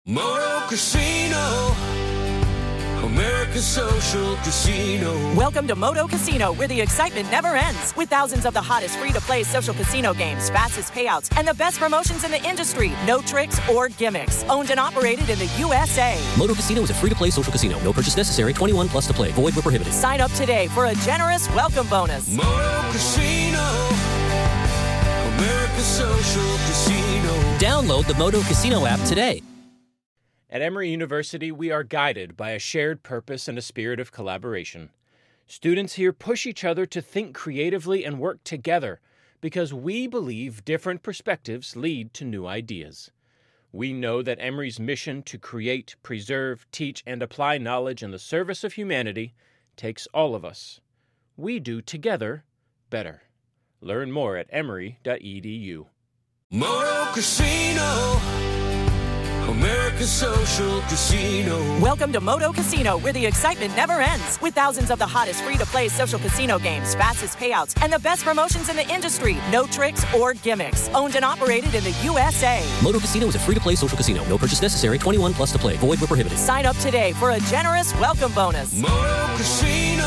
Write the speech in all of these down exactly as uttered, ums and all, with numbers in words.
Moto Casino, America's Social Casino. Welcome to Moto Casino, where the excitement never ends. With thousands of the hottest free-to-play social casino games, fastest payouts, and the best promotions in the industry. No tricks or gimmicks. Owned and operated in the U S A. Moto Casino is a free-to-play social casino. No purchase necessary. twenty-one plus to play. Void where prohibited. Sign up today for a generous welcome bonus. Moto Casino, America's Social Casino. Download the Moto Casino app today. At Emory University, we are guided by a shared purpose and a spirit of collaboration. Students here push each other to think creatively and work together because we believe different perspectives lead to new ideas. We know that Emory's mission to create, preserve, teach, and apply knowledge in the service of humanity takes all of us. We do together better. Learn more at emory dot e d u. Moto Casino, America's Social Casino. Welcome to Moto Casino, where the excitement never ends. With thousands of the hottest free-to-play social casino games, fastest payouts, and the best promotions in the industry. No tricks or gimmicks. Owned and operated in the U S A. Moto Casino is a free-to-play social casino. No purchase necessary. twenty-one plus to play. Void where prohibited. Sign up today for a generous welcome bonus. Moto Casino,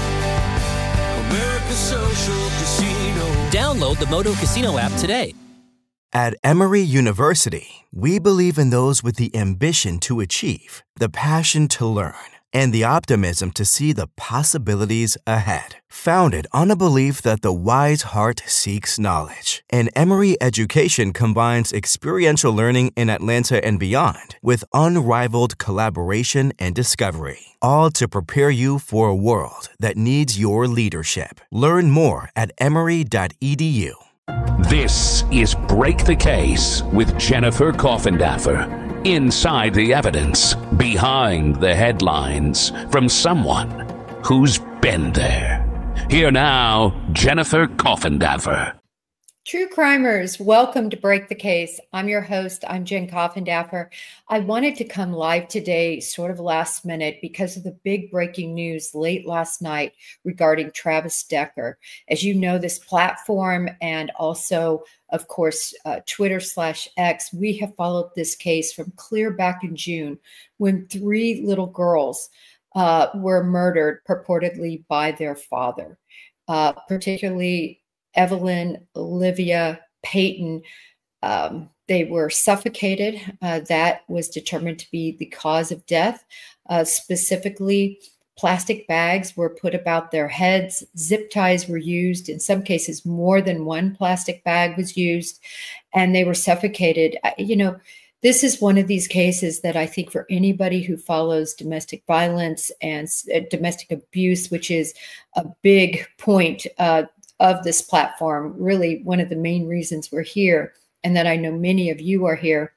America's Social Casino. Download the Moto Casino app today. At Emory University, we believe in those with the ambition to achieve, the passion to learn, and the optimism to see the possibilities ahead. Founded on a belief that the wise heart seeks knowledge, and Emory education combines experiential learning in Atlanta and beyond with unrivaled collaboration and discovery, all to prepare you for a world that needs your leadership. Learn more at emory dot e d u. This is Break the Case with Jennifer Coffindaffer. Inside the evidence, behind the headlines, from someone who's been there. Here now, Jennifer Coffindaffer. True crimers, welcome to Break the Case. I'm your host. I'm Jen Coffindaffer. I wanted to come live today, sort of last minute, because of the big breaking news late last night regarding Travis Decker. As you know, this platform and also, of course, uh, Twitter slash X, we have followed this case from clear back in June when three little girls uh, were murdered purportedly by their father, uh, particularly Evelyn, Olivia, Peyton. Um, they were suffocated. Uh, that was determined to be the cause of death. Uh, specifically, plastic bags were put about their heads. Zip ties were used. In some cases, more than one plastic bag was used, and they were suffocated. You know, this is one of these cases that I think for anybody who follows domestic violence and uh, domestic abuse, which is a big point uh, of this platform, really one of the main reasons we're here, and that I know many of you are here,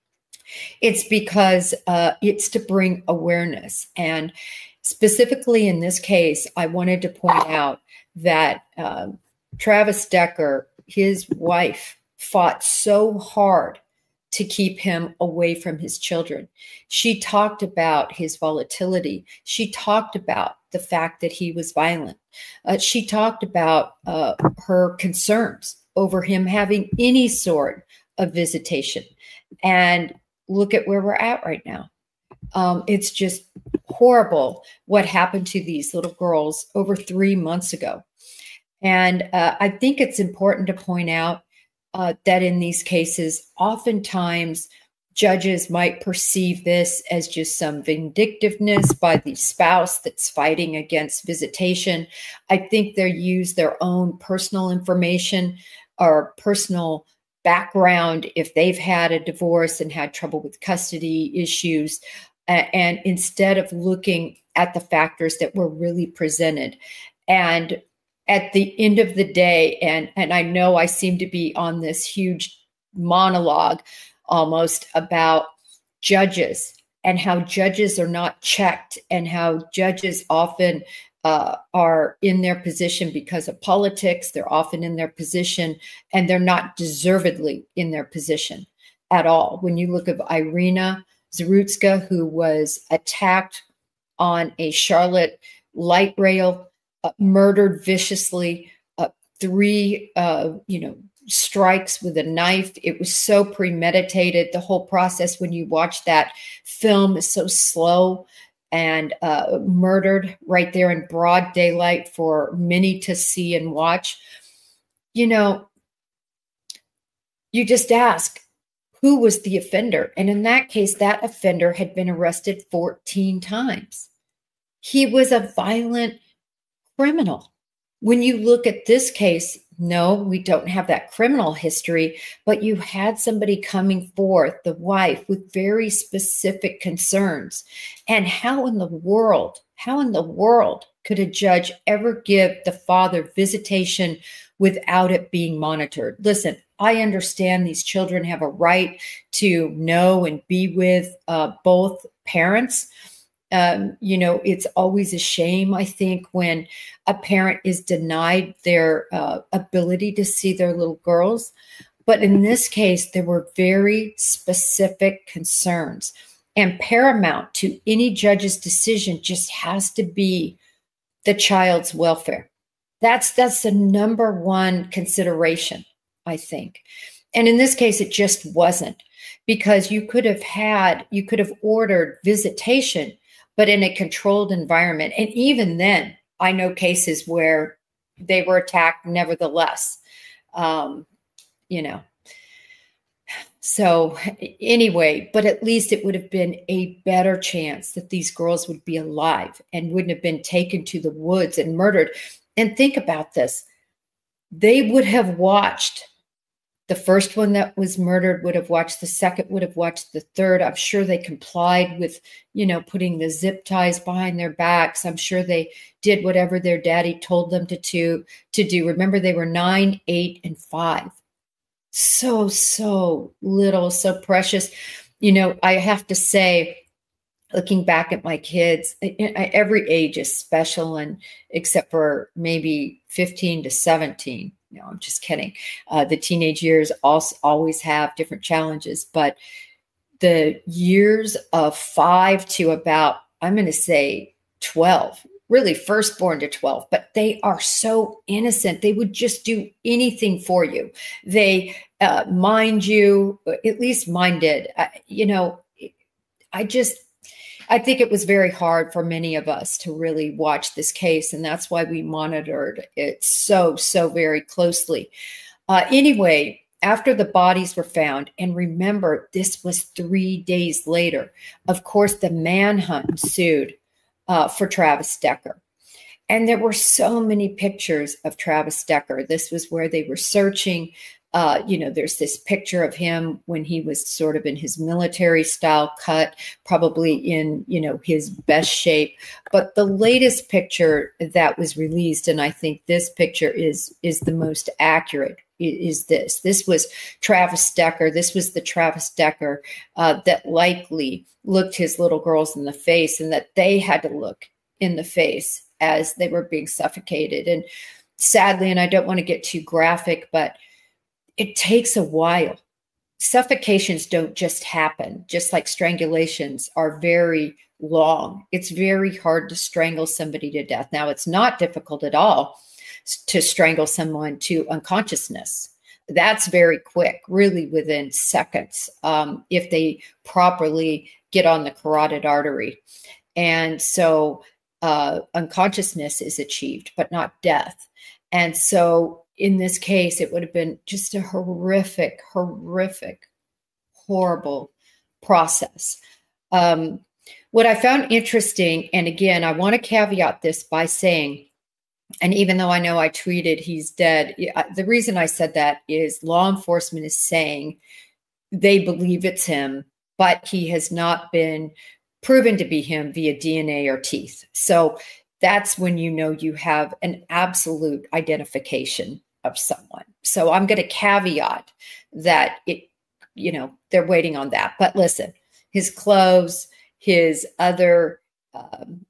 it's because uh, it's to bring awareness. And specifically in this case, I wanted to point out that uh, Travis Decker, his wife, fought so hard to keep him away from his children. She talked about his volatility. She talked about the fact that he was violent. Uh, she talked about uh, her concerns over him having any sort of visitation. And look at where we're at right now. Um, it's just horrible what happened to these little girls over three months ago. And uh, I think it's important to point out uh, that in these cases, oftentimes judges might perceive this as just some vindictiveness by the spouse that's fighting against visitation. I think they use their own personal information or personal background if they've had a divorce and had trouble with custody issues. And instead of looking at the factors that were really presented. And at the end of the day, and, and I know I seem to be on this huge monologue almost about judges and how judges are not checked and how judges often uh, are in their position because of politics. They're often in their position and they're not deservedly in their position at all. When you look at Irina Zarutska, who was attacked on a Charlotte light rail, uh, murdered viciously, uh, three, uh, you know, strikes with a knife. It was so premeditated. The whole process, when you watch that film, is so slow, and uh, murdered right there in broad daylight for many to see and watch. You know, you just ask, who was the offender? And in that case, that offender had been arrested fourteen times. He was a violent criminal. When you look at this case, no, we don't have that criminal history, but you had somebody coming forth, the wife, with very specific concerns. And how in the world, how in the world could a judge ever give the father visitation without it being monitored? Listen, I understand these children have a right to know and be with uh, both parents. Um, you know, it's always a shame, I think, when a parent is denied their uh, ability to see their little girls. But in this case, there were very specific concerns. And paramount to any judge's decision just has to be the child's welfare. That's, that's the number one consideration, I think. And in this case, it just wasn't, because you could have had, you could have ordered visitation, but in a controlled environment. And even then, I know cases where they were attacked nevertheless, um, you know. So anyway, but at least it would have been a better chance that these girls would be alive and wouldn't have been taken to the woods and murdered. And think about this. They would have watched. The first one that was murdered would have watched, the second would have watched, the third. I'm sure they complied with, you know, putting the zip ties behind their backs. I'm sure they did whatever their daddy told them to, to, to do. Remember, they were nine, eight, and five. So, so little, so precious. You know, I have to say, looking back at my kids, every age is special, and except for maybe fifteen to seventeen. No, I'm just kidding. Uh, the teenage years also always have different challenges, but the years of five to about, I'm going to say twelve, really firstborn to twelve, but they are so innocent. They would just do anything for you. They uh, mind you, at least mine did. Uh, you know, I just, I think it was very hard for many of us to really watch this case, and that's why we monitored it so, so very closely. Uh, anyway, after the bodies were found, and remember, this was three days later, of course, the manhunt ensued uh, for Travis Decker. And there were so many pictures of Travis Decker. This was where they were searching. Uh, you know, there's this picture of him when he was sort of in his military style cut, probably in, you know, his best shape. But the latest picture that was released, and I think this picture is, is the most accurate, is this. This was Travis Decker. This was the Travis Decker uh, that likely looked his little girls in the face, and that they had to look in the face as they were being suffocated. And sadly, and I don't want to get too graphic, but it takes a while. Suffocations don't just happen, just like strangulations are very long. It's very hard to strangle somebody to death. Now, it's not difficult at all to strangle someone to unconsciousness. That's very quick, really within seconds, um, if they properly get on the carotid artery. And so uh, unconsciousness is achieved, but not death. And so in this case, it would have been just a horrific, horrific, horrible process. Um, what I found interesting, and again, I want to caveat this by saying, and even though I know I tweeted he's dead, the reason I said that is law enforcement is saying they believe it's him, but he has not been proven to be him via D N A or teeth. So that's when you know you have an absolute identification of someone. So I'm going to caveat that it, you know, they're waiting on that. But listen, his clothes, his other um,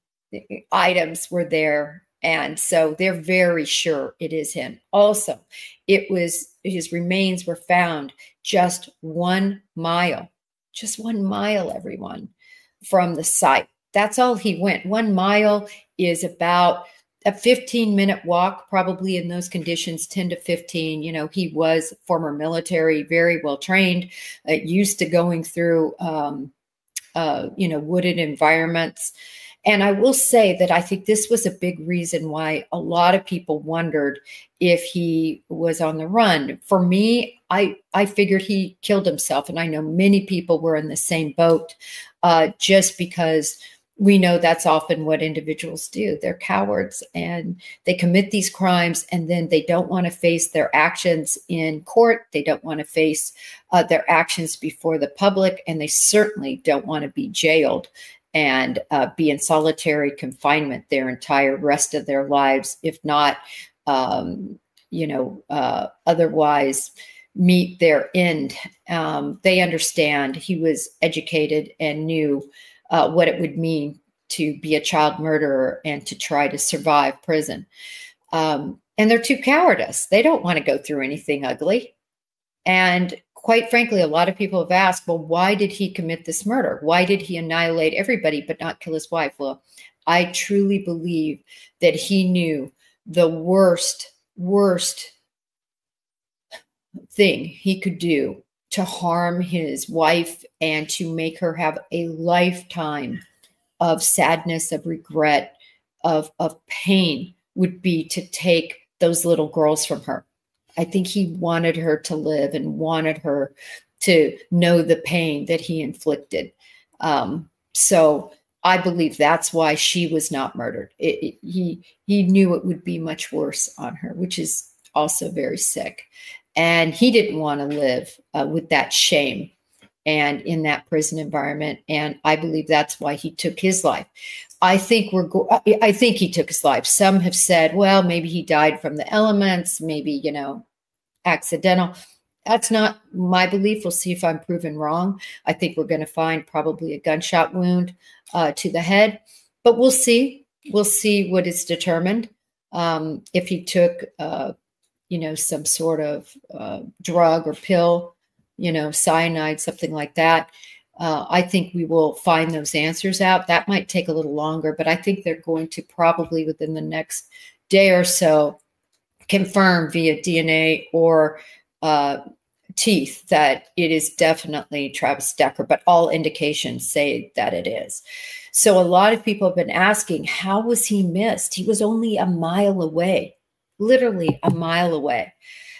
items were there. And so they're very sure it is him. Also, it was, his remains were found just one mile, just one mile, everyone, from the site. That's all he went. One mile is about a fifteen minute walk, probably in those conditions, ten to fifteen. You know, he was former military, very well trained, uh, used to going through, um, uh, you know, wooded environments. And I will say that I think this was a big reason why a lot of people wondered if he was on the run. For me, I, I figured he killed himself. And I know many people were in the same boat, uh, just because we know that's often what individuals do. They're cowards and they commit these crimes, and then they don't want to face their actions in court. They don't want to face uh, their actions before the public, and they certainly don't want to be jailed and uh, be in solitary confinement their entire rest of their lives, if not, um, you know, uh, otherwise meet their end. Um, they understand. He was educated and knew uh, what it would mean to be a child murderer and to try to survive prison. Um, and they're too cowardice. They don't want to go through anything ugly. And quite frankly, a lot of people have asked, well, why did he commit this murder? Why did he annihilate everybody but not kill his wife? Well, I truly believe that he knew the worst, worst thing he could do to harm his wife and to make her have a lifetime of sadness, of regret, of, of pain would be to take those little girls from her. I think he wanted her to live and wanted her to know the pain that he inflicted. Um, so I believe that's why she was not murdered. It, it, he he knew it would be much worse on her, which is also very sick. And he didn't want to live uh, with that shame and in that prison environment. And I believe that's why he took his life. I think we're. Go- I think he took his life. Some have said, well, maybe he died from the elements, maybe, you know, accidental. That's not my belief. We'll see if I'm proven wrong. I think we're going to find probably a gunshot wound uh, to the head, but we'll see. We'll see what is determined. Um, if he took, uh, you know, some sort of uh, drug or pill, you know, cyanide, something like that. Uh, I think we will find those answers out. That might take a little longer, but I think they're going to probably within the next day or so confirm via D N A or uh, teeth that it is definitely Travis Decker, but all indications say that it is. So a lot of people have been asking, how was he missed? He was only a mile away, literally a mile away.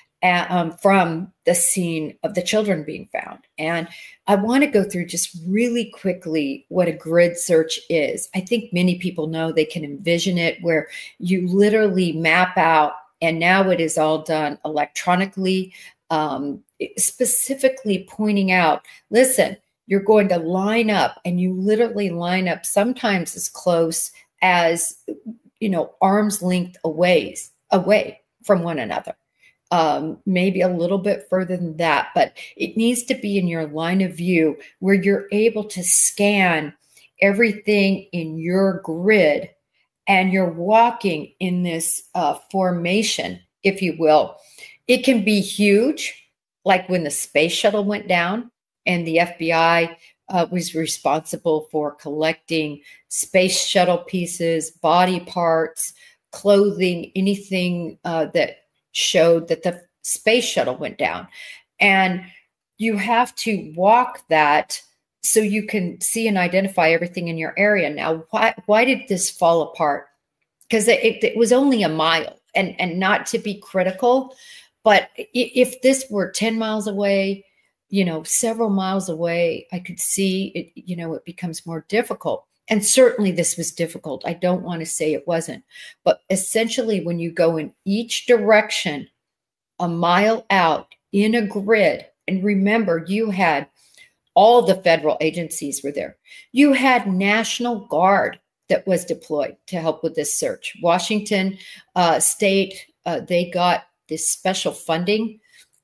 Um, from the scene of the children being found. And I want to go through just really quickly what a grid search is. I think many people know, they can envision it, where you literally map out, and now it is all done electronically, um, specifically pointing out, listen, you're going to line up, and you literally line up sometimes as close as, you know, arm's length away, away from one another. Um, maybe a little bit further than that, but it needs to be in your line of view where you're able to scan everything in your grid, and you're walking in this uh, formation, if you will. It can be huge, like when the space shuttle went down and the F B I uh, was responsible for collecting space shuttle pieces, body parts, clothing, anything uh, that showed that the space shuttle went down. And you have to walk that so you can see and identify everything in your area. Now, why why did this fall apart? Because it, it was only a mile, and, and not to be critical, but if this were ten miles away, you know, several miles away, I could see it, you know, it becomes more difficult. And certainly this was difficult. I don't want to say it wasn't. But essentially, when you go in each direction a mile out in a grid, and remember, you had all the federal agencies were there. You had National Guard that was deployed to help with this search. Washington uh, State, uh, they got this special funding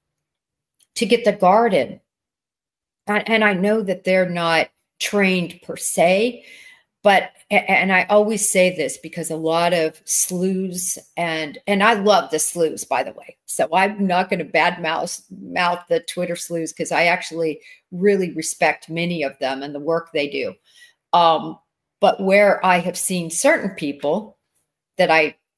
to get the Guard in. And, and I know that they're not trained per se, but, and I always say this because a lot of sleuths, and and I love the sleuths, by the way. So I'm not going to badmouth mouth the Twitter sleuths, because I actually really respect many of them and the work they do. Um, but where I have seen certain people that I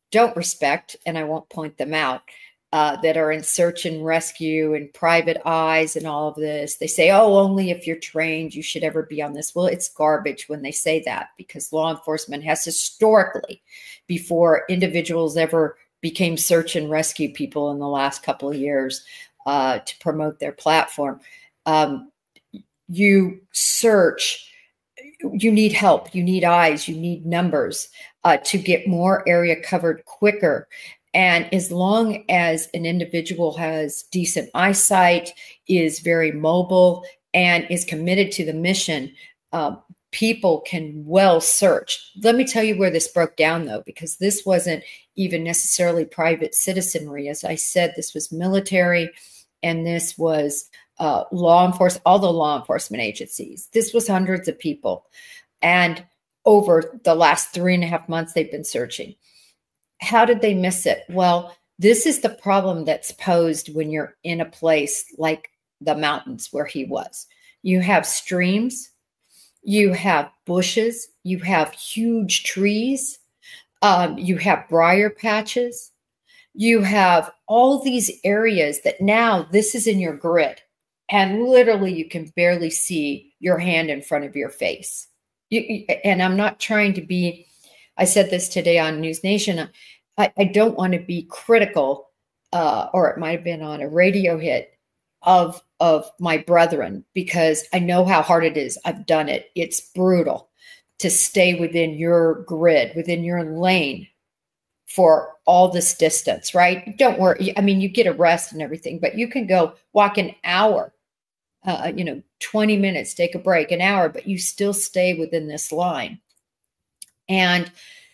don't respect, and I won't point them out, uh, that are in search and rescue and private eyes and all of this. They say, oh, only if you're trained, you should ever be on this. Well, it's garbage when they say that, because law enforcement has historically, before individuals ever became search and rescue people in the last couple of years uh, to promote their platform, um, you search. You need help, you need eyes, you need numbers uh, to get more area covered quicker. And as long as an individual has decent eyesight, is very mobile, and is committed to the mission, uh, people can well search. Let me tell you where this broke down, though, because this wasn't even necessarily private citizenry. As I said, this was military, and this was Uh, law enforcement, all the law enforcement agencies. This was hundreds of people. And over the last three and a half months, they've been searching. How did they miss it? Well, this is the problem that's posed when you're in a place like the mountains where he was. You have streams, you have bushes, you have huge trees, um, you have briar patches, you have all these areas that now this is in your grid. And literally, you can barely see your hand in front of your face. You, and I'm not trying to be, I said this today on News Nation, I, I don't want to be critical, uh, or it might have been on a radio hit, of, of my brethren, because I know how hard it is. I've done it. It's brutal to stay within your grid, within your lane for all this distance, right? Don't worry. I mean, you get a rest and everything, but you can go walk an hour. Uh, you know, twenty minutes, take a break, an hour, but you still stay within this line. And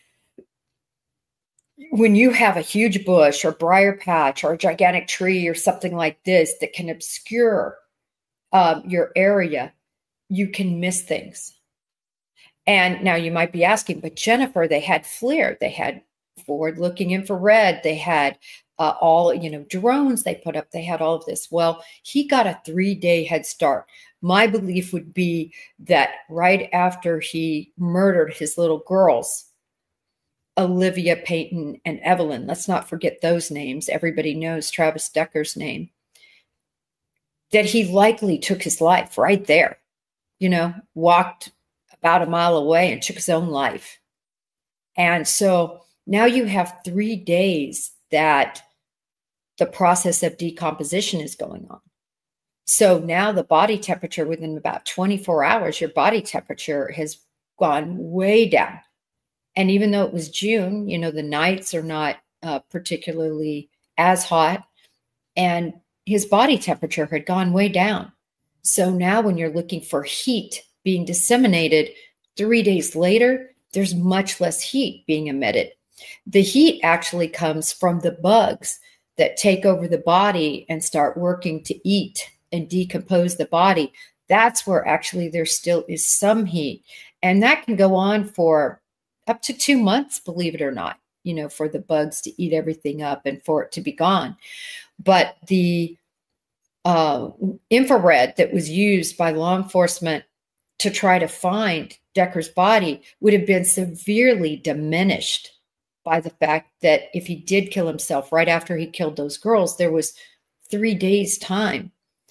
when you have a huge bush or briar patch or a gigantic tree or something like this that can obscure um, your area, you can miss things. And now you might be asking, but Jennifer, they had FLIR, they had forward-looking infrared, they had Uh, all, you know, drones they put up, they had all of this. Well, he got a three-day head start. My belief would be that right after he murdered his little girls, Olivia, Peyton, and Evelyn, let's not forget those names. Everybody knows Travis Decker's name. That he likely took his life right there, you know, walked about a mile away and took his own life. And so now you have three days that the process of decomposition is going on. So now the body temperature, within about twenty-four hours, your body temperature has gone way down. And even though it was June, you know, the nights are not uh, particularly as hot, and his body temperature had gone way down. So now when you're looking for heat being disseminated three days later, there's much less heat being emitted. The heat actually comes from the bugs that take over the body and start working to eat and decompose the body. That's where actually there still is some heat. And that can go on for up to two months, believe it or not, you know, for the bugs to eat everything up and for it to be gone. But the uh, infrared that was used by law enforcement to try to find Decker's body would have been severely diminished by the fact that if he did kill himself right after he killed those girls, there was three days time.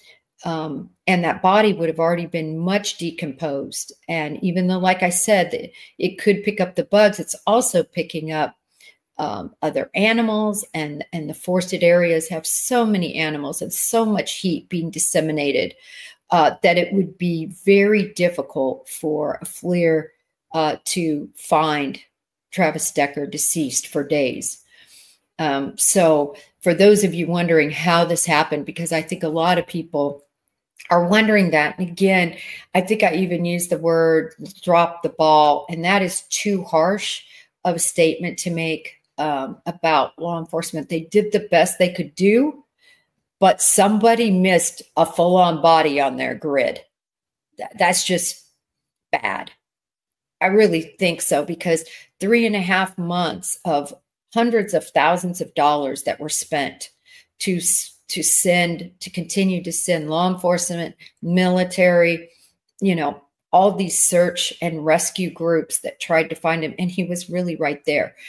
Um, and that body would have already been much decomposed. And even though, like I said, it could pick up the bugs, it's also picking up um, other animals, and, and the forested areas have so many animals and so much heat being disseminated uh, that it would be very difficult for a FLIR uh, to find Travis Decker deceased for days. Um, so for those of you wondering how this happened, because I think a lot of people are wondering that, and again, I think I even used the word drop the ball, and that is too harsh of a statement to make um, about law enforcement. They did the best they could do, but somebody missed a full-on body on their grid. That's just bad. I really think so, because three and a half months of hundreds of thousands of dollars that were spent to, to send, to continue to send law enforcement, military, you know, all these search and rescue groups that tried to find him. And he was really right there.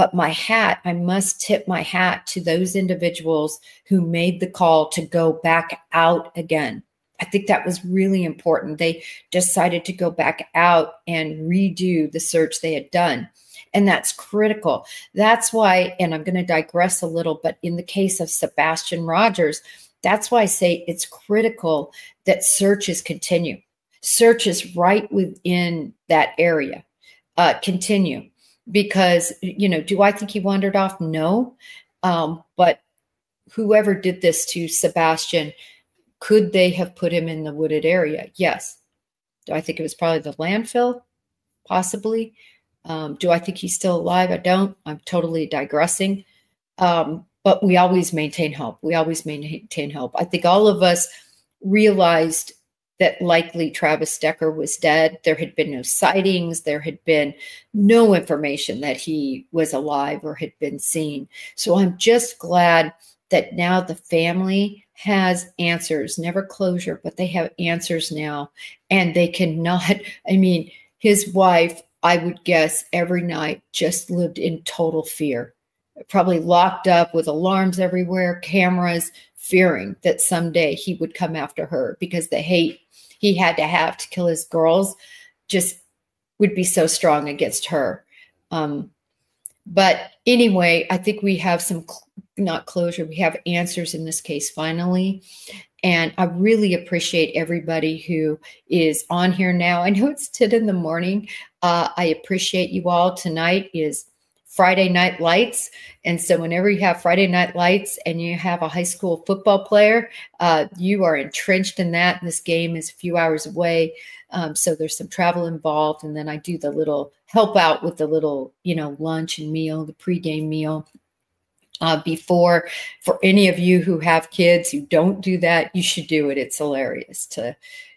But my hat, I must tip my hat to those individuals who made the call to go back out again. I think that was really important. They decided to go back out and redo the search they had done. And that's critical. That's why, and I'm going to digress a little, but in the case of Sebastian Rogers, that's why I say it's critical that searches continue. Searches right within that area uh, continue. Because, you know, do I think he wandered off? No. Um, but whoever did this to Sebastian, could they have put him in the wooded area? Yes. Do I think it was probably the landfill? Possibly. Um, do I think he's still alive? I don't. I'm totally digressing. Um, but we always maintain hope. We always maintain hope. I think all of us realized that likely Travis Decker was dead. There had been no sightings. There had been no information that he was alive or had been seen. So I'm just glad that now the family has answers, never closure, but they have answers now. And they cannot, I mean, his wife, I would guess every night just lived in total fear, probably locked up with alarms everywhere, cameras, fearing that someday he would come after her because the hate he had to have to kill his girls just would be so strong against her. Um, but anyway, I think we have some, cl- not closure, we have answers in this case finally. And I really appreciate everybody who is on here now. I know it's ten in the morning. Uh, I appreciate you all. Tonight is Friday Night Lights. And so whenever you have Friday Night Lights and you have a high school football player, uh, you are entrenched in that. This game is a few hours away. Um, so there's some travel involved. And then I do the little help out with the little, you know, lunch and meal, the pregame meal. Uh, before, for any of you who have kids who don't do that, you should do it. It's hilarious to,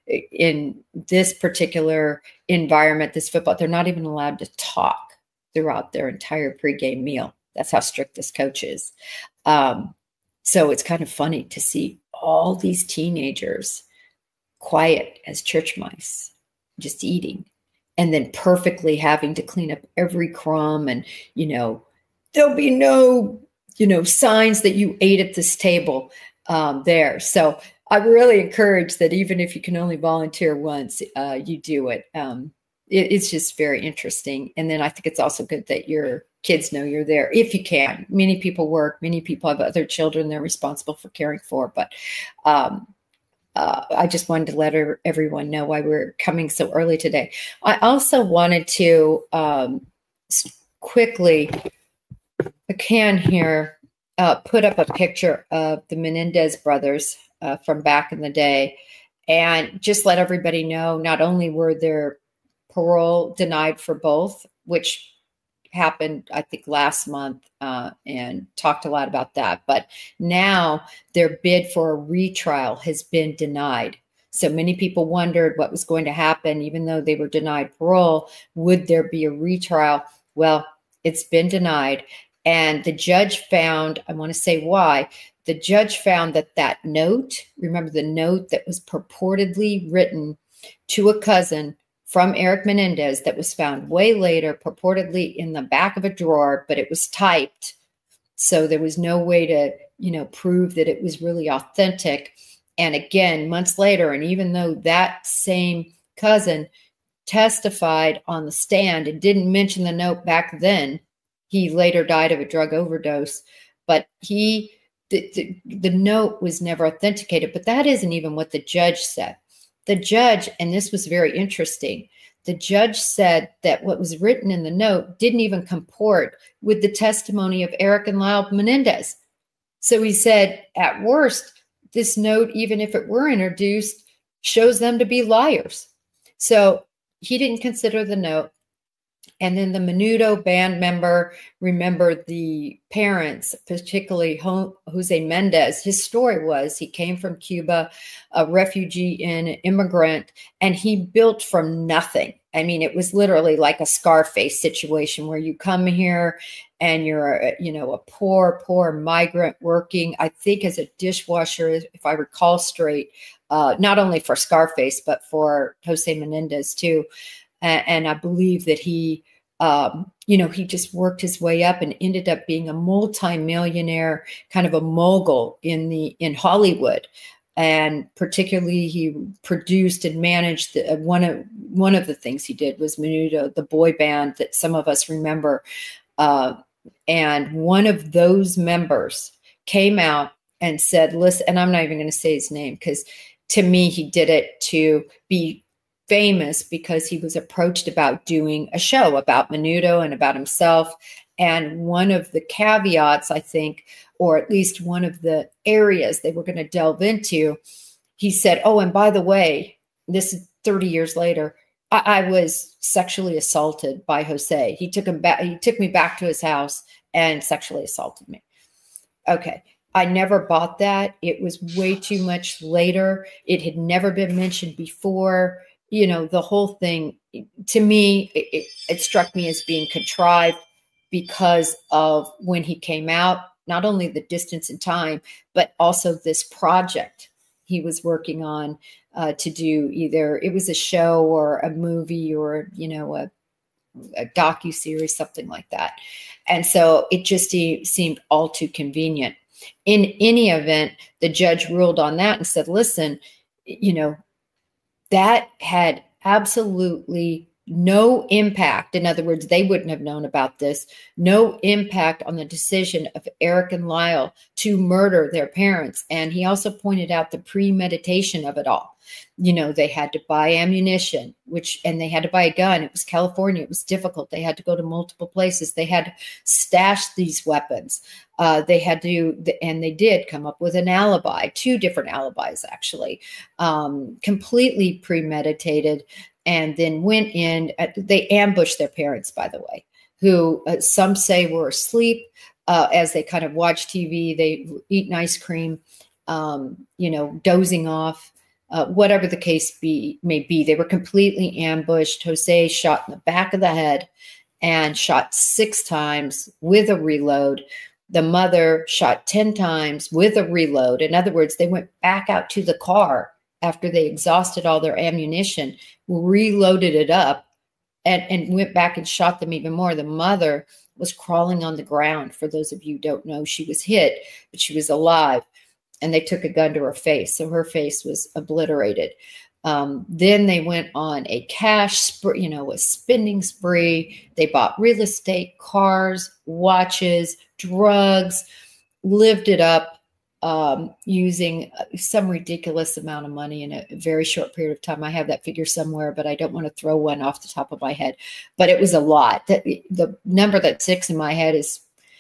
in this particular environment, this football, they're not even allowed to talk throughout their entire pregame meal. That's how strict this coach is. Um, so it's kind of funny to see all these teenagers quiet as church mice, just eating, and then perfectly having to clean up every crumb. And, you know, there'll be no, you know, signs that you ate at this table um, there. So I really encourage that even if you can only volunteer once, uh, you do it. Um, it. It's just very interesting. And then I think it's also good that your kids know you're there if you can. Many people work. Many people have other children they're responsible for caring for. But um, uh, I just wanted to let er- everyone know why we're coming so early today. I also wanted to um, quickly, I can here, uh, put up a picture of the Menendez brothers uh, from back in the day and just let everybody know not only were their parole denied for both, which happened, I think, last month uh, and talked a lot about that, but now their bid for a retrial has been denied. So many people wondered what was going to happen, even though they were denied parole. Would there be a retrial? Well, it's been denied. And the judge found, I want to say why, the judge found that that note, remember the note that was purportedly written to a cousin from Eric Menendez that was found way later, purportedly in the back of a drawer, but it was typed. So there was no way to, you know, prove that it was really authentic. And again, months later, and even though that same cousin testified on the stand and didn't mention the note back then, he later died of a drug overdose, but he, the, the, the note was never authenticated. But that isn't even what the judge said. The judge, and this was very interesting, the judge said that what was written in the note didn't even comport with the testimony of Eric and Lyle Menendez. So he said, at worst, this note, even if it were introduced, shows them to be liars. So he didn't consider the note. And then the Menudo band member remembered the parents, particularly Jose Mendez. His story was he came from Cuba, a refugee and an immigrant, and he built from nothing. I mean, it was literally like a Scarface situation where you come here and you're, you know, a poor, poor migrant working, I think, as a dishwasher, if I recall straight, uh, not only for Scarface, but for Jose Menendez too. And I believe that he Um, you know, he just worked his way up and ended up being a multimillionaire, kind of a mogul in the in Hollywood. And particularly, he produced and managed the, one of one of the things he did was Menudo, the boy band that some of us remember. Uh, and one of those members came out and said, "Listen," and I'm not even going to say his name because to me, he did it to be famous because he was approached about doing a show about Menudo and about himself. And one of the caveats, I think, or at least one of the areas they were going to delve into, he said, "Oh, and by the way, this is thirty years later, I, I was sexually assaulted by Jose. He took him back. He took me back to his house and sexually assaulted me." Okay. I never bought that. It was way too much later. It had never been mentioned before. You know, the whole thing, to me, it, it struck me as being contrived because of when he came out, not only the distance in time, but also this project he was working on uh, to do either, it was a show or a movie or, you know, a, a docuseries, something like that. And so it just seemed all too convenient. In any event, the judge ruled on that and said, listen, you know, that had absolutely no impact. In other words, they wouldn't have known about this. No impact on the decision of Eric and Lyle to murder their parents. And he also pointed out the premeditation of it all. You know, they had to buy ammunition, which, and they had to buy a gun. It was California. It was difficult. They had to go to multiple places. They had to stash these weapons. Uh, they had to, and they did come up with an alibi, two different alibis, actually, um, completely premeditated, and then went in. Uh, they ambushed their parents, by the way, who uh, some say were asleep uh, as they kind of watched T V. They eaten ice cream, um, you know, dozing off. Uh, whatever the case be may be, they were completely ambushed. Jose shot in the back of the head and shot six times with a reload. The mother shot ten times with a reload. In other words, they went back out to the car after they exhausted all their ammunition, reloaded it up, and, and went back and shot them even more. The mother was crawling on the ground. For those of you who don't know, she was hit, but she was alive. And they took a gun to her face. So her face was obliterated. Um, then they went on a cash spree, you know, a spending spree. They bought real estate, cars, watches, drugs, lived it up um, using some ridiculous amount of money in a very short period of time. I have that figure somewhere, but I don't want to throw one off the top of my head. But it was a lot. The, the number that sticks in my head is,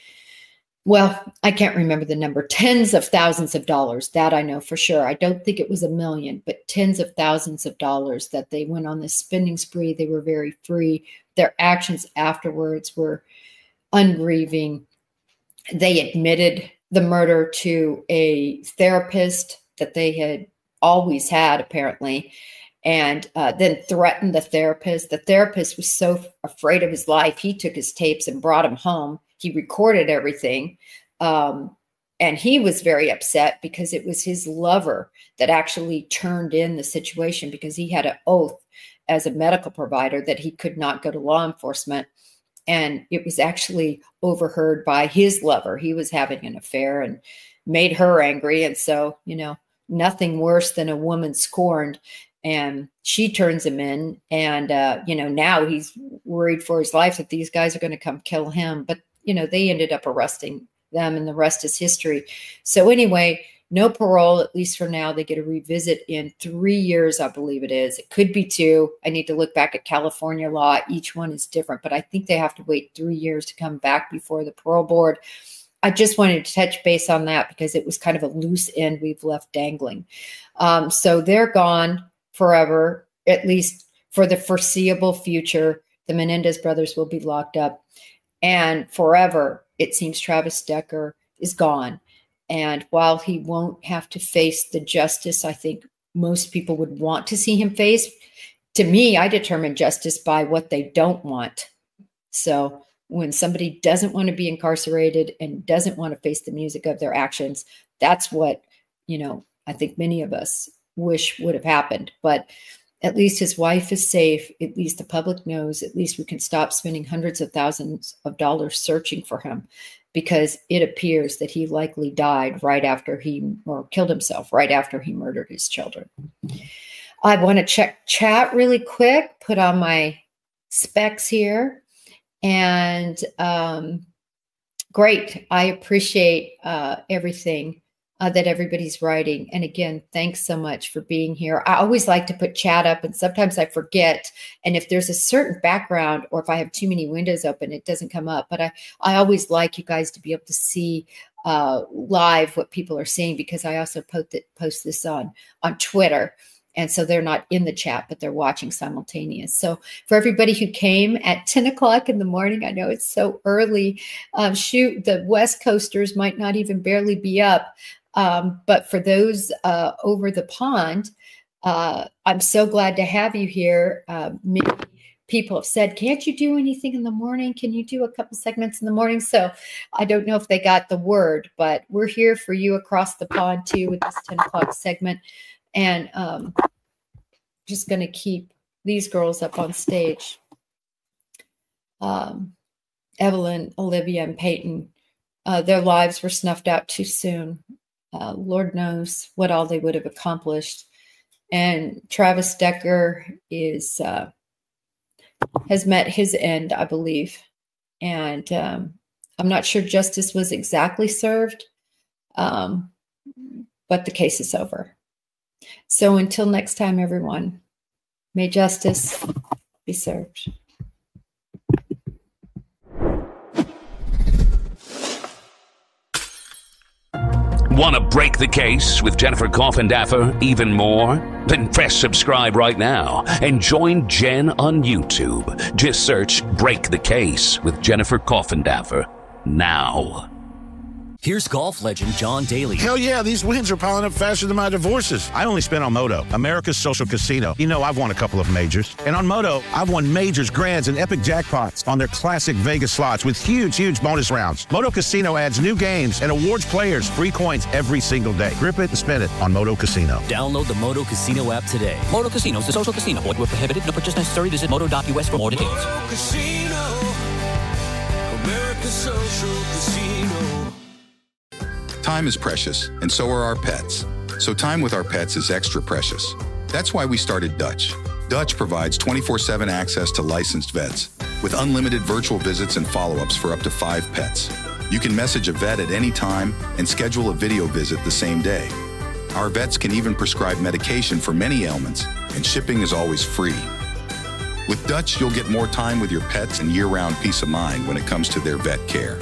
well, I can't remember the number, tens of thousands of dollars. That I know for sure. I don't think it was a million, but tens of thousands of dollars that they went on this spending spree. They were very free. Their actions afterwards were ungrieving. They admitted the murder to a therapist that they had always had, apparently, and uh, then threatened the therapist. The therapist was so afraid of his life, he took his tapes and brought them home. He recorded everything. Um, and he was very upset because it was his lover that actually turned in the situation, because he had an oath as a medical provider that he could not go to law enforcement. And it was actually overheard by his lover. He was having an affair and made her angry. And so, you know, nothing worse than a woman scorned. And she turns him in. And, uh, you know, now he's worried for his life that these guys are going to come kill him. But you know, they ended up arresting them, and the rest is history. So anyway, no parole, at least for now. They get a revisit in three years, I believe it is. It could be two. I need to look back at California law. Each one is different, but I think they have to wait three years to come back before the parole board. I just wanted to touch base on that because it was kind of a loose end we've left dangling. Um, so they're gone forever, at least for the foreseeable future. The Menendez brothers will be locked up. And forever, it seems Travis Decker is gone. And while he won't have to face the justice I think most people would want to see him face, to me, I determine justice by what they don't want. So when somebody doesn't want to be incarcerated and doesn't want to face the music of their actions, that's what, you know, I think many of us wish would have happened. But At least his wife is safe. At least the public knows. At least we can stop spending hundreds of thousands of dollars searching for him, because it appears that he likely died right after he, or killed himself right after he murdered his children. I want to check chat really quick, put on my specs here. And um, great. I appreciate uh, everything uh, that everybody's writing. And again, thanks so much for being here. I always like to put chat up, and sometimes I forget. And if there's a certain background, or if I have too many windows open, it doesn't come up. But I, I always like you guys to be able to see uh, live what people are seeing, because I also post, it, post this on, on Twitter. And so they're not in the chat, but they're watching simultaneous. So for everybody who came at ten o'clock in the morning, I know it's so early. Um, shoot, the West Coasters might not even barely be up. Um, but for those uh, over the pond, uh, I'm so glad to have you here. Uh, many people have said, can't you do anything in the morning? Can you do a couple segments in the morning? So I don't know if they got the word, but we're here for you across the pond too with this ten o'clock segment. And um, just going to keep these girls up on stage. Um, Evelyn, Olivia, and Peyton, uh, their lives were snuffed out too soon. Uh, Lord knows what all they would have accomplished. And Travis Decker is uh, has met his end, I believe. And um, I'm not sure justice was exactly served, um, but the case is over. So until next time, everyone, may justice be served. Want to break the case with Jennifer Coffindaffer even more? Then press subscribe right now and join Jen on YouTube. Just search Break the Case with Jennifer Coffindaffer now. Here's golf legend John Daly. Hell yeah, these wins are piling up faster than my divorces. I only spent on Moto, America's social casino. You know, I've won a couple of majors. And on Moto, I've won majors, grands, and epic jackpots on their classic Vegas slots with huge, huge bonus rounds. Moto Casino adds new games and awards players free coins every single day. Grip it and spin it on Moto Casino. Download the Moto Casino app today. Moto Casino is a social casino. Void where prohibited. No purchase necessary. Visit moto dot U S for more details. Moto Casino, America's social casino. Time is precious, and so are our pets. So time with our pets is extra precious. That's why we started Dutch. Dutch provides twenty-four seven access to licensed vets, with unlimited virtual visits and follow-ups for up to five pets. You can message a vet at any time and schedule a video visit the same day. Our vets can even prescribe medication for many ailments, and shipping is always free. With Dutch, you'll get more time with your pets and year-round peace of mind when it comes to their vet care.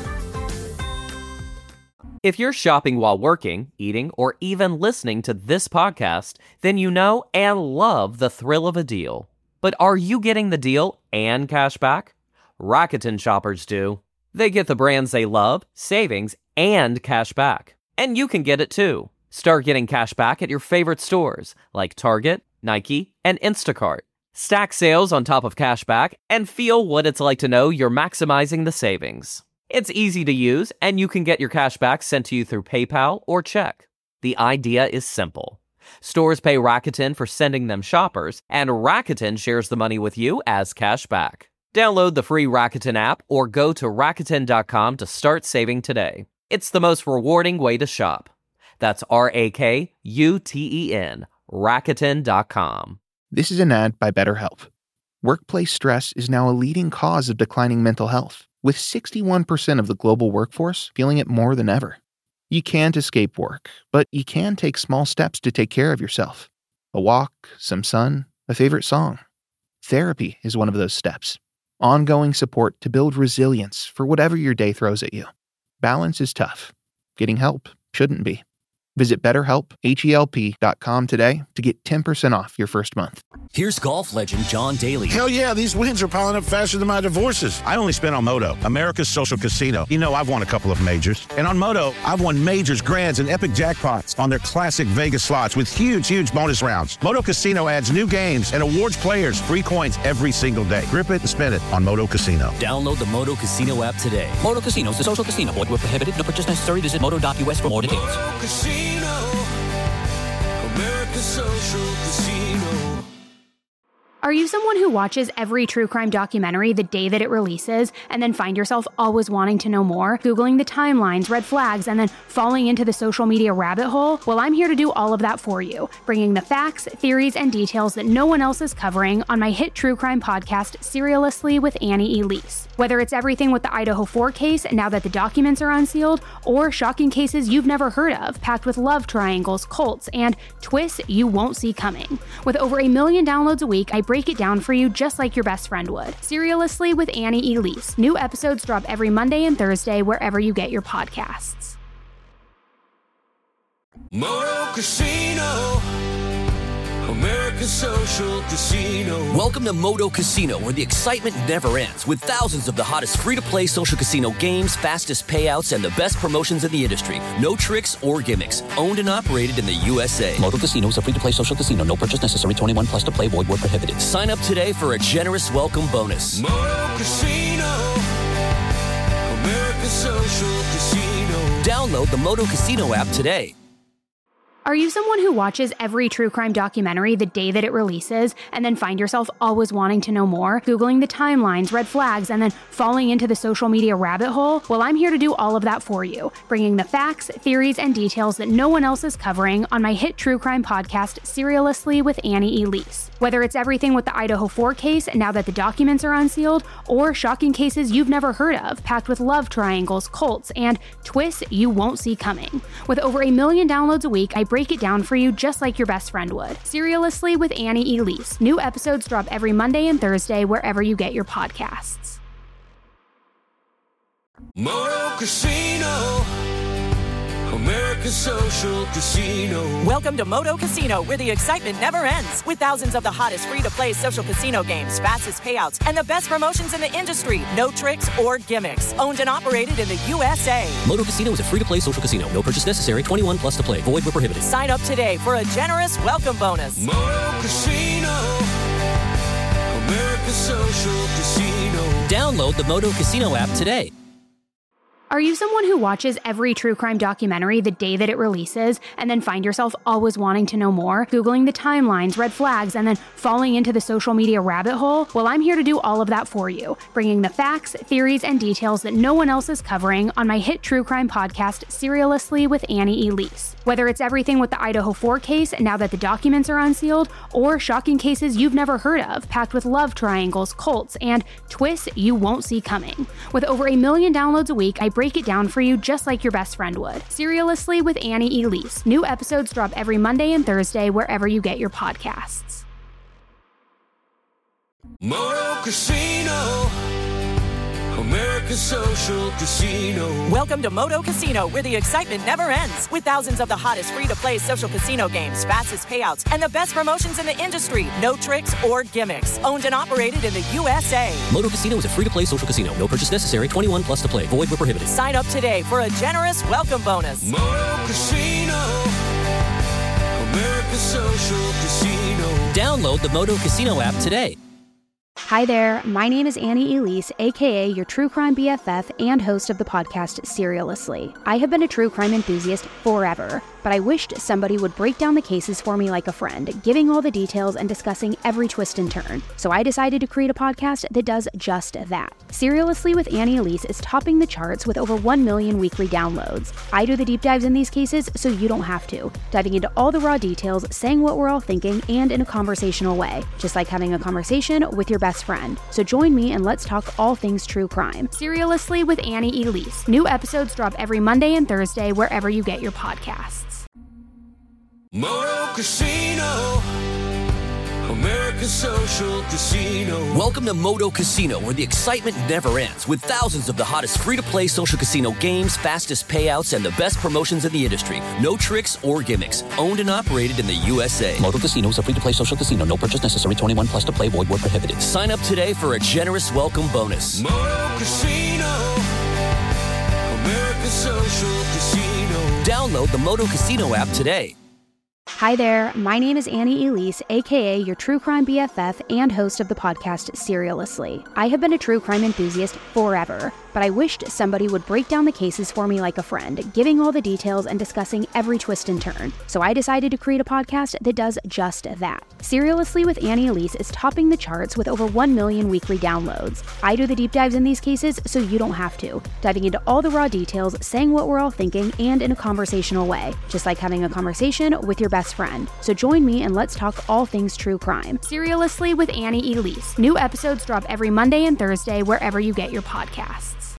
If you're shopping while working, eating, or even listening to this podcast, then you know and love the thrill of a deal. But are you getting the deal and cash back? Rakuten shoppers do. They get the brands they love, savings, and cash back. And you can get it too. Start getting cash back at your favorite stores like Target, Nike, and Instacart. Stack sales on top of cash back and feel what it's like to know you're maximizing the savings. It's easy to use, and you can get your cash back sent to you through PayPal or check. The idea is simple. Stores pay Rakuten for sending them shoppers, and Rakuten shares the money with you as cash back. Download the free Rakuten app or go to Rakuten dot com to start saving today. It's the most rewarding way to shop. That's R A K U T E N, Rakuten dot com. This is an ad by BetterHelp. Workplace stress is now a leading cause of declining mental health, with sixty-one percent of the global workforce feeling it more than ever. You can't escape work, but you can take small steps to take care of yourself. A walk, some sun, a favorite song. Therapy is one of those steps. Ongoing support to build resilience for whatever your day throws at you. Balance is tough. Getting help shouldn't be. Visit BetterHelp, H E L P dot com today to get ten percent off your first month. Here's golf legend John Daly. Hell yeah, these wins are piling up faster than my divorces. I only spent on Moto, America's social casino. You know, I've won a couple of majors. And on Moto, I've won majors, grands, and epic jackpots on their classic Vegas slots with huge, huge bonus rounds. Moto Casino adds new games and awards players free coins every single day. Grip it and spin it on Moto Casino. Download the Moto Casino app today. Moto Casino is a social casino. Void where prohibited. No purchase necessary. Visit moto dot U S for more details. Moto Casino, America's social casino. Are you someone who watches every true crime documentary the day that it releases and then find yourself always wanting to know more, Googling the timelines, red flags, and then falling into the social media rabbit hole? Well, I'm here to do all of that for you, bringing the facts, theories, and details that no one else is covering on my hit true crime podcast, Serialously with Annie Elise. Whether it's everything with the Idaho four case now that the documents are unsealed, or shocking cases you've never heard of, packed with love triangles, cults, and twists you won't see coming. With over a million downloads a week, I break it down for you just like your best friend would. Serialously with Annie Elise. New episodes drop every Monday and Thursday wherever you get your podcasts. Moto Casino, America's social casino. Welcome to Moto Casino, where the excitement never ends, with thousands of the hottest free-to-play social casino games, fastest payouts, and the best promotions in the industry. No tricks or gimmicks. Owned and operated in the U S A. Moto Casino is a free-to-play social casino. No purchase necessary. twenty-one plus to play. Void where prohibited. Sign up today for a generous welcome bonus. Moto Casino, America's social casino. Download the Moto Casino app today. Are you someone who watches every true crime documentary the day that it releases and then find yourself always wanting to know more, Googling the timelines, red flags, and then falling into the social media rabbit hole? Well, I'm here to do all of that for you, bringing the facts, theories, and details that no one else is covering on my hit true crime podcast, Serialously with Annie Elise. Whether it's everything with the Idaho four case now that the documents are unsealed, or shocking cases you've never heard of, packed with love triangles, cults, and twists you won't see coming. With over a million downloads a week, I break it down for you just like your best friend would. Serialously with Annie Elise. New episodes drop every Monday and Thursday wherever you get your podcasts. Moto Casino, America's social casino. Welcome to Moto Casino, where the excitement never ends. With thousands of the hottest free-to-play social casino games, fastest payouts, and the best promotions in the industry. No tricks or gimmicks. Owned and operated in the U S A. Moto Casino is a free-to-play social casino. No purchase necessary. twenty-one plus to play. Void where prohibited. Sign up today for a generous welcome bonus. Moto Casino, America's social casino. Download the Moto Casino app today. Are you someone who watches every true crime documentary the day that it releases and then find yourself always wanting to know more, Googling the timelines, red flags, and then falling into the social media rabbit hole? Well, I'm here to do all of that for you, bringing the facts, theories, and details that no one else is covering on my hit true crime podcast, Serialously with Annie Elise. Whether it's everything with the Idaho four case now that the documents are unsealed, or shocking cases you've never heard of, packed with love triangles, cults, and twists you won't see coming. With over a million downloads a week, I break it down for you just like your best friend would. Serialously with Annie Elise. New episodes drop every Monday and Thursday wherever you get your podcasts. Moto Casino, America's social casino. Welcome to Moto Casino, where the excitement never ends. With thousands of the hottest free-to-play social casino games, fastest payouts, and the best promotions in the industry. No tricks or gimmicks. Owned and operated in the U S A. Moto Casino is a free-to-play social casino. No purchase necessary. twenty-one plus to play. Void where prohibited. Sign up today for a generous welcome bonus. Moto Casino, America's social casino. Download the Moto Casino app today. Hi there, my name is Annie Elise, aka your true crime B F F and host of the podcast Serialously. I have been a true crime enthusiast forever, but I wished somebody would break down the cases for me like a friend, giving all the details and discussing every twist and turn. So I decided to create a podcast that does just that. Serialously with Annie Elise is topping the charts with over one million weekly downloads. I do the deep dives in these cases so you don't have to, diving into all the raw details, saying what we're all thinking, and in a conversational way, just like having a conversation with your best friend. So join me and let's talk all things true crime. Serialously with Annie Elise. New episodes drop every Monday and Thursday wherever you get your podcasts. Moto Casino, America's social casino. Welcome to Moto Casino, where the excitement never ends, with thousands of the hottest free-to-play social casino games, fastest payouts, and the best promotions in the industry. No tricks or gimmicks. Owned and operated in the U S A. Moto Casino is a free-to-play social casino. No purchase necessary. twenty-one plus to play. Void where prohibited. Sign up today for a generous welcome bonus. Moto Casino, America's social casino. Download the Moto Casino app today. Hi there, my name is Annie Elise, aka your true crime B F F and host of the podcast Serialously. I have been a true crime enthusiast forever, but I wished somebody would break down the cases for me like a friend, giving all the details and discussing every twist and turn. So I decided to create a podcast that does just that. Serialously with Annie Elise is topping the charts with over one million weekly downloads. I do the deep dives in these cases so you don't have to, diving into all the raw details, saying what we're all thinking, and in a conversational way, just like having a conversation with your best friend. So join me and let's talk all things true crime. Serialously with Annie Elise. New episodes drop every Monday and Thursday wherever you get your podcasts.